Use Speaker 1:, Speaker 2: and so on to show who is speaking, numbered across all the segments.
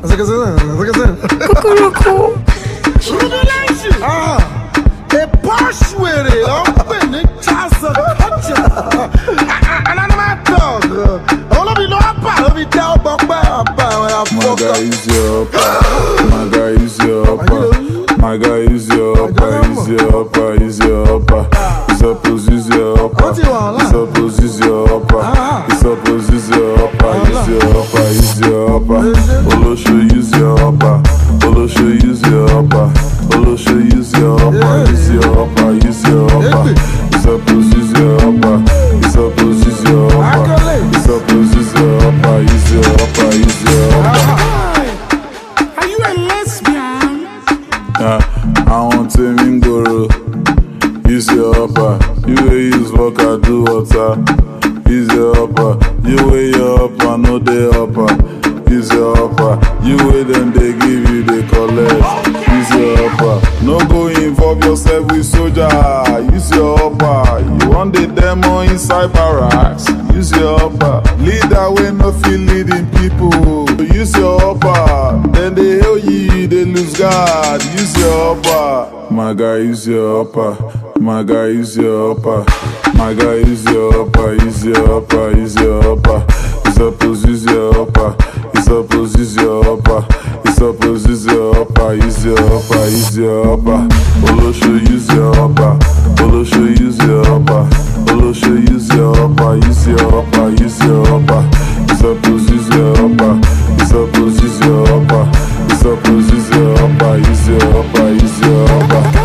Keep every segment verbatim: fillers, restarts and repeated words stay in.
Speaker 1: Cuckoo.
Speaker 2: Ah, a posh with it. Open it, toss of culture. And I'm a dog. All of you know about it. We tell about
Speaker 3: my guy is your upper. My guy is your upper. My guy is your upper. He's your upper. He's your upper. He's supposed he's your upper. He's supposed he's your upper. He's supposed he's your upper. He's your upper. He's your upper. Olo show use your upper. Olo show use your upper. Olo show use your upper. Use your upper. Use your upper. He's supposed he's your upper. He's supposed he's your upper. He's supposed he's your upper. Use your upper. Use your upper.
Speaker 1: Are you a lesbian?
Speaker 3: Yeah, I want to mingoro. Use your upper. You will use vodka, do water. Use your upper. You weigh your upper, no they upper. Use your upper. You weigh them, they give you, they collect. Use your upper. No go involve yourself with soldier. Use your upper. You want the demo inside barracks. Use your upper. Leader way no feel leading people. Use your upper. Then they hail you, they lose God. Use your upper. My guy, use your upper. My guy, use your upper. My guy, use your upper. Use your upper. Use your upper. He's supposed use your upper. He's supposed use your upper. He's supposed use your upper. Use your upper. Use your upper. Olo show use your upper. Olo show use your upper. Olo show use your upper. Use your upper. Use your upper. He's supposed use your upper. He's supposed use your upper. He's supposed use your upper. Use your upper. Use your upper.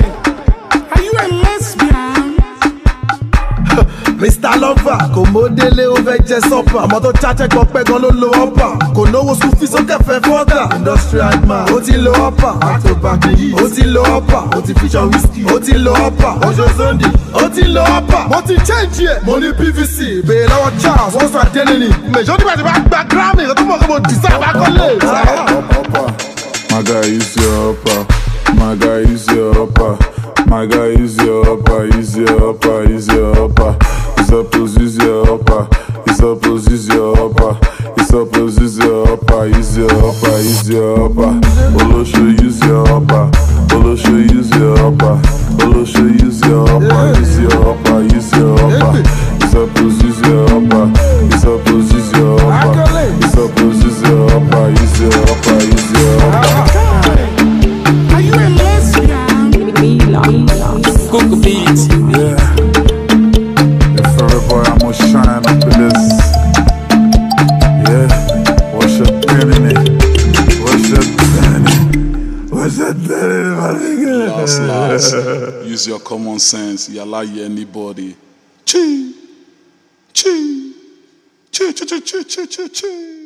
Speaker 2: Mister Lover, kò mọ́délé ó fẹ́ jẹ sọ́pà. Ọmọ tó cháchẹ́ kan pẹ́ gan ló lo ọ́pà. Kò náwó school fees ó kẹfẹ́ fọ́gà. Industrial man, ó ti lo ọ́pà. Àtòbàkì yìí, ó ti lo ọ́pà. Ó ti fiṣan whisky, ó ti lo ọ́pà. Oṣù Sunday, ó ti lo ọ́pà. Mo ti change ẹ̀, mo ní P V C. Bèèrè lọ́wọ́ Charles, wọ́n sọ àdéhùn ni. Mèjọ́ nígbà tí wọ́n gba Grammy, kò tó mọ̀ kó mo deserve accolade.
Speaker 3: My guy is your upper. My guy is your upper. My guy is your upper. He's your upper. He's your upper. He's supposed use your upper. He's supposed use your upper. He's supposed use your upper. He's your upper. He's your upper. Olo show use your upper. Olo show use your upper. Olo show use your upper. Use your upper. Use your upper. He's supposed use your upper. He's supposed use your upper. He's supposed use your upper. Use your upper. Use your upper.
Speaker 1: Are you a lesbian?
Speaker 4: Cuckoo beats.
Speaker 3: Yeah. If every boy I'm gonna shine up in this. Yeah. What's your penny? What's your penny? What's your penny, my nigga?
Speaker 5: Last, last. Use your common sense. You allow anybody. Chee. Chee. Chee, chee, chee, chee, chee, chee.